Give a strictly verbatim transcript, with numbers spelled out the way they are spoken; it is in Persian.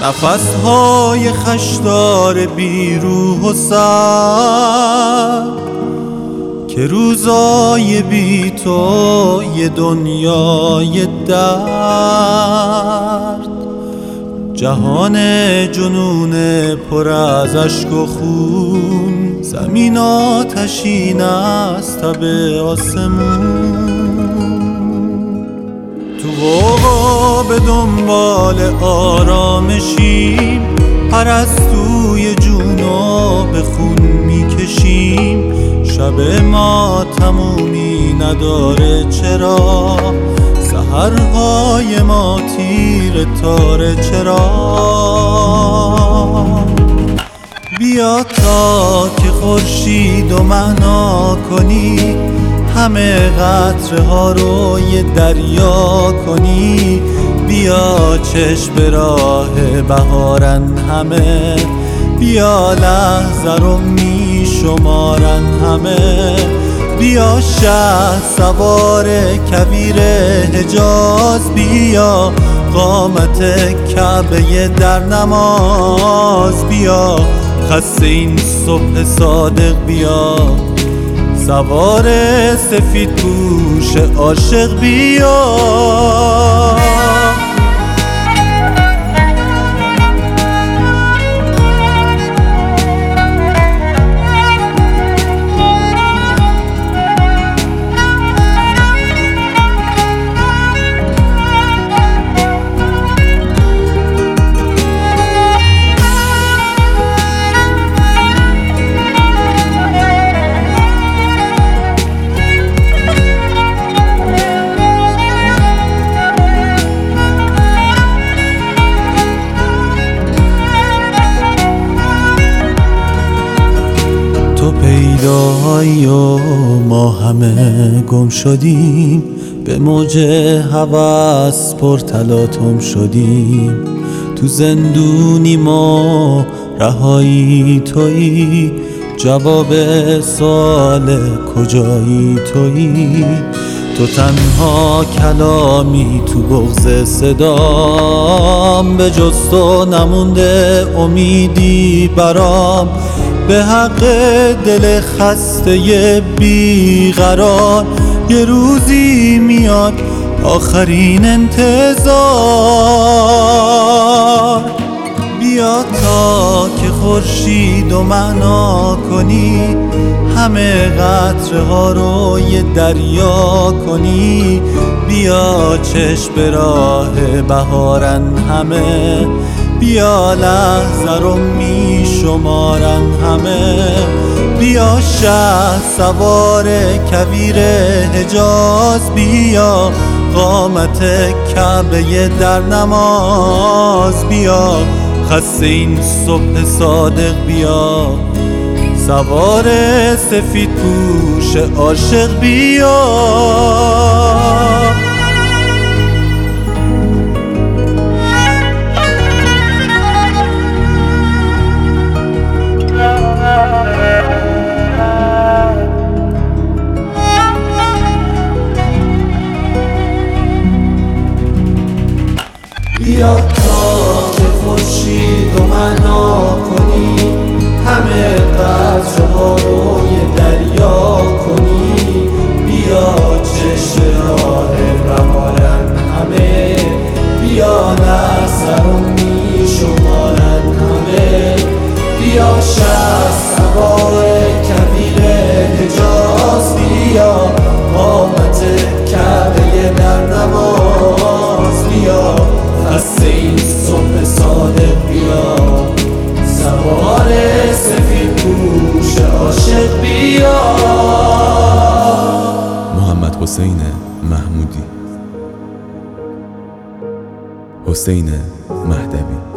نفسهای خشدار بی روح و سر که روزای بی تو یه دنیای درد، جهان جنون پر از اشک و خون، زمین آتشین از تب آسمون. تو غوغا به دنبال آرامشیم، پرستوی جونو به خون میکشیم. شب ما تمومی نداره چرا، سحرهای ما تیر تاره چرا. بیا تا که خورشید و معنا کنی، همه قطره ها رو یه دریا کنی. بیا چشم به راه بهارن همه، بیا لحظه رو می شمارن همه. بیا شه سوار کویر حجاز، بیا قامت کعبه در نماز. بیا خسته این صبح صادق، بیا سوار سفید پوش عاشق، بیا. تو پیدایی و ما همه گم شدیم، به موج هوس پر تلاطم شدیم. تو زندونی ما رهایی تویی، جواب سوال کجایی تویی. تو تنها کلامی تو بغض صدام، به جز تو نمونده امیدی برام. به حق دل خسته بیقرار، یه روزی میاد آخرین انتظار. بیا تا که خورشید و معنا کنی، همه قطره ها رو یه دریا کنی. بیا چشم به راه بهارن همه، بیا لحظه رو می شمارن همه. بیا شه سوار کویر حجاز، بیا قامت کعبه در نماز. بیا خسته این صبح صادق، بیا سوار سفید پوش عاشق، بیا. بیا تا که خورشید و معنا کنی، همه قطره ها رو یه دریا کنی. بیا چشم راه بهارن همه، بیا لحظه رو می شمارن همه. بیا شه سوار کویر حجاز، بیا قامت کعبه در نماز. بیا خسته این صبح صادق، بیا سوار سفید پوش عاشق، بیا. محمد حسین محمودی، حسین مهدوی.